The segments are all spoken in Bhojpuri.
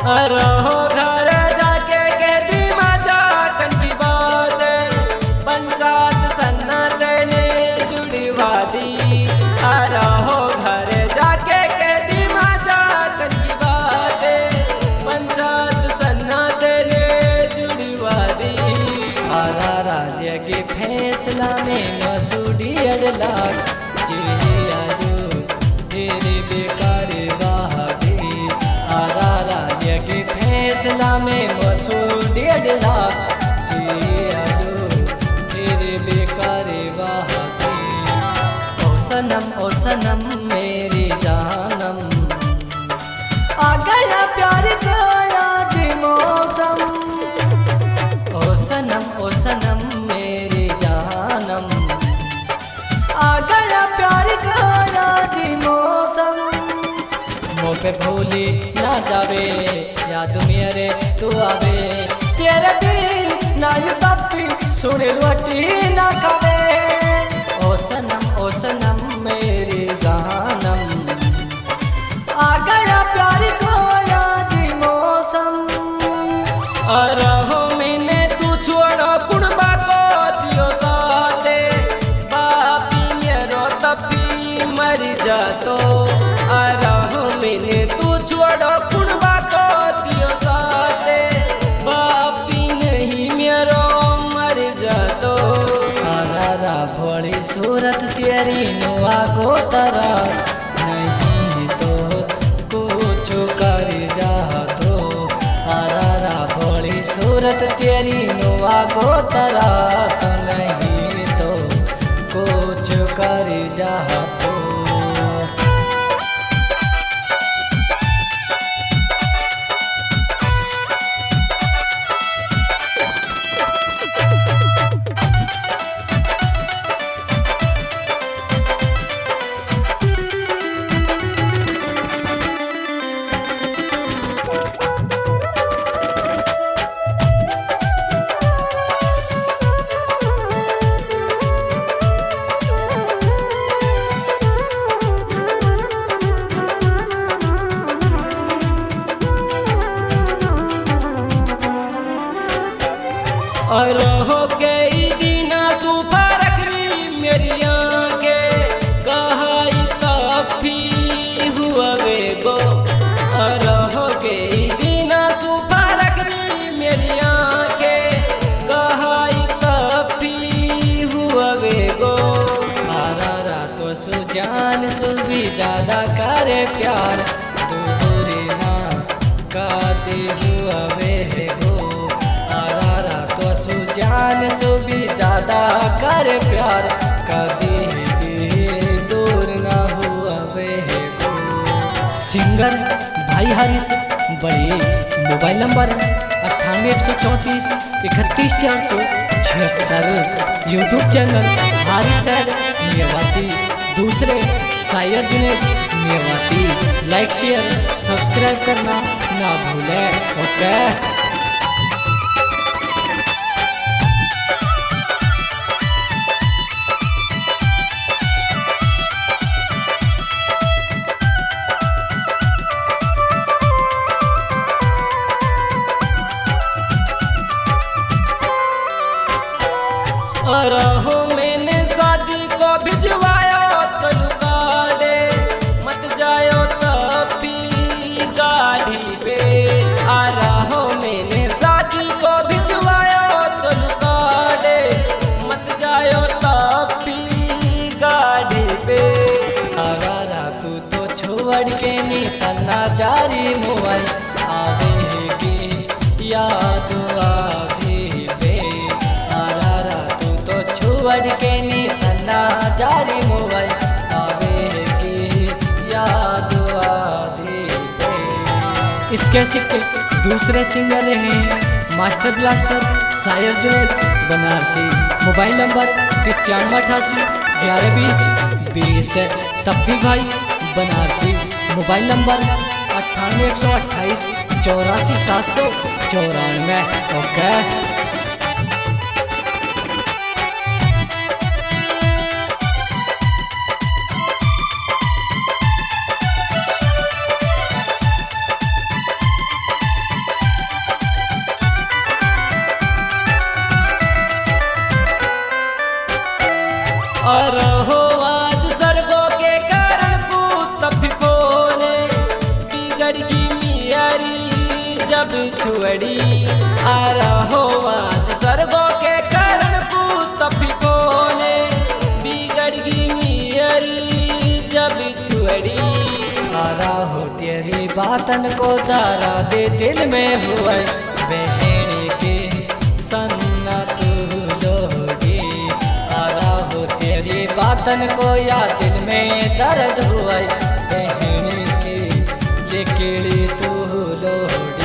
रहो घर जाके कह दी मजा की बात पंचायत सन्नत ने जुड़ी वादी। रहो घर जाके कह दी मजा की बात पंचायत सन्नत ने जुड़ी वादी। आरा राज्य के फैसला में मसूड़ी अड़ला तेरे बेकार वादे। आरा राज्य के फैसला में मसूड़ 1.5 लाख तेरे बेकार वादे। ओ सनम मेरी जानम आ गया प्यार का आज मौसम। ओ सनम मेरी जानम आ गया प्यार का आज मौसम। मुँह पे भूली ना जावे याद मेरे तू आवे तेरे दिल ना यू तपी सुन रोटी ना खावे। ओ सनम मेरी जानम आ गया प्यार का आज मौसम। रहो मैंने तू छोड़ो कुड़बा को दियो साथे बापी मेरो तपी मर जातो। रहो मैंने तू छोड़ो कुड़बा को दियो साथे बापी नहीं मेरो मर जातो। आरा भोली सूरत तेरी नुआ को तरस नहीं तो कुछ कर जा तो। आरा भोली सूरत तेरी नुआ को तरस नहीं तो कुछ कर जा तो। रहो कई दिन सुबह रखरी मेरी आंखें कहाई काफी हुआ वेगो। रहो कई दिन सुबह रखरी मेरी आंखें कहाई काफी हुआ वेगो। आरा तो सुजान सुबी ज्यादा करे प्यार दूर ना काते हुआ वे गो। सुजान सुबी ज्यादा कर प्यार कभी भी दूर ना हुआ वे गो। सिंगर भाई हरीश बड़े mobile number 9834 31476। YouTube channel Haris Mewati. दूसरे शायर Junaid Mewati. Like share subscribe करना ना भूलें। ओके। रहो मैंने शादी को भिजवाया तो लुकाड़े मत जायो तपी गाड़ी पे। रहो मैंने शादी को भिजवाया तो लुकाड़े मत जायो तपी गाड़ी पे। आरा तू तो छोड़ के निशाना जारी मोबाइल आवेगी याद आधी पे। छोड़ के निशाना जारी मोबाइल आवेगी याद आधी पे। इसके सिक्के दूसरे सिंगर हैं मास्टर ब्लास्टर शायर जुनेद बनारसी। Mobile number 9588 1120 20। तब्बी भाई बनारसी। Mobile number 98 128 84 794। ओके। मियरी जब छुअड़ी आ रहो आज सरगो के कारण पूत फिकोने बिगड़ गई मियरी जब छुअड़ी आरा हो तेरी बातन को दारा दे दिल में हुआ बहन के सन्ना तू लोगे। आरा हो तेरी बातन को या दिल में दर्द हुआ बहन के ये केड़ी तू लोगे।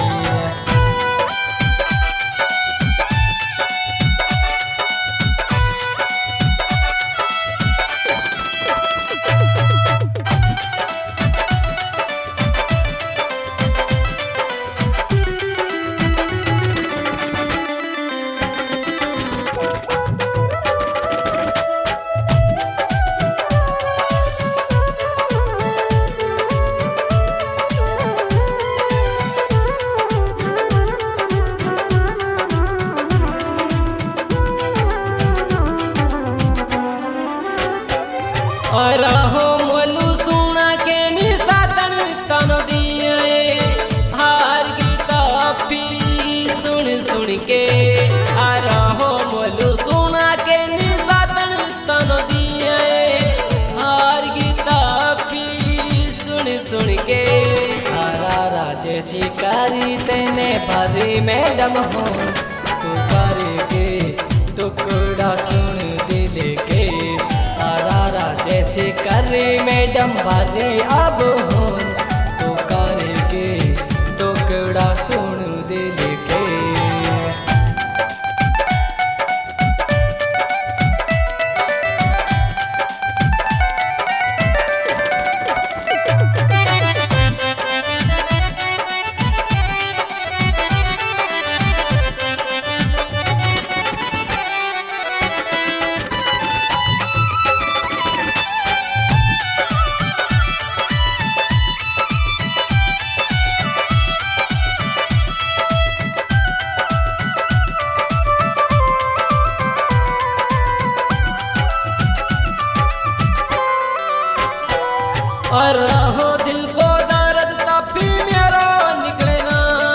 और हो मोलू सुना के निसातन तन दिए हार गीता पी सुन सुन के और हो मोलू सुना के निसातन तन दिए हार गीता पी सुन सुन के। आरा राजे शिकारी तेने बारी मैडम हो तू करके टुकड़ा सुन दिल के। आरा राजे शिकारी मैडम बारी अब हो तू करके टुकड़ा सुन दिल के। और हो दिल को दर्द तभी मेरो निकले ना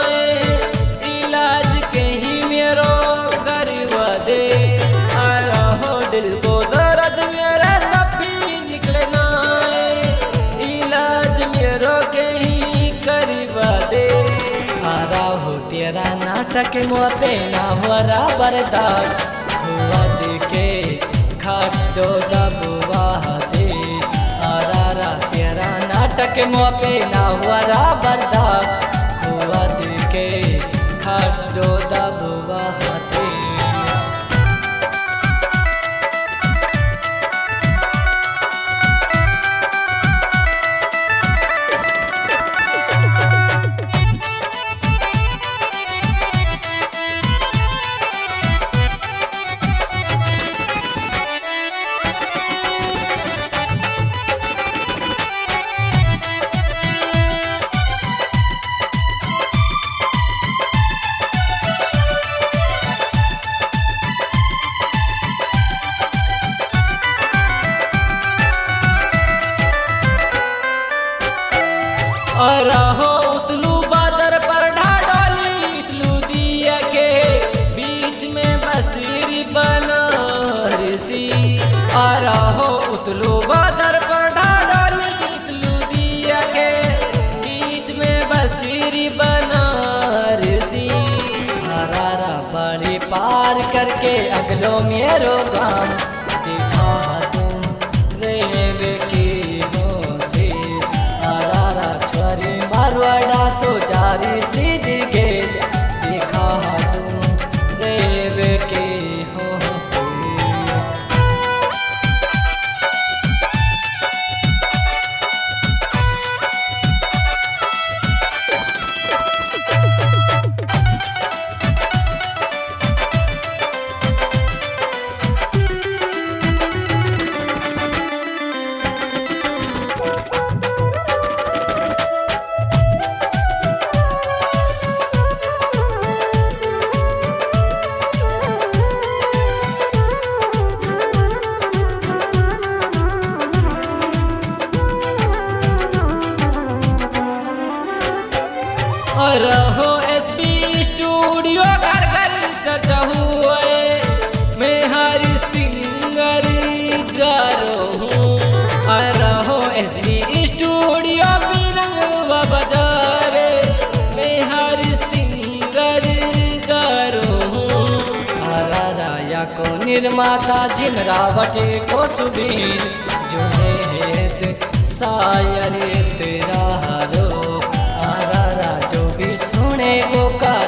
इलाज कहीं मेरो करवा दे। और हो दिल को दर्द मेरा तभी निकले ना इलाज मेरो कहीं करवा दे। आरा हो तेरा नाटक मुँह पे ना हुआ बर्दाश्त खुआ दे के खड्डो दबवा दे। आरा तेरा नाटक मुँह पे ना हुआ बर्दाश्त खुआ दे के खड्डो दबवा दे। और हो उतलू बादर पर ढाडोली इतलू दिया के बीच में बसीरी बनारसी। और हो उतलू बादर पर ढाडोली इतलू दिया के बीच में बसीरी बनारसी। आरा बड़ी पार करके अगलो मेरो गाम दिखा तुम रेवे की हो से। आरा छोरी मारवाड़ा सो जारी सीधी गेल दिखा तुम रेवे की हो से। और हो एसबी स्टूडियो घर घर चर्चा हुए मैं हरी सिंगर गारो हूँ और हो एसबी स्टूडियो बिरंग बाजारे मैं हरी सिंगर गारो हूँ। राया को निर्माता जिन रावटे को सुबीन जुनेद शायर तेरा रो आरा जो भी सुने वो का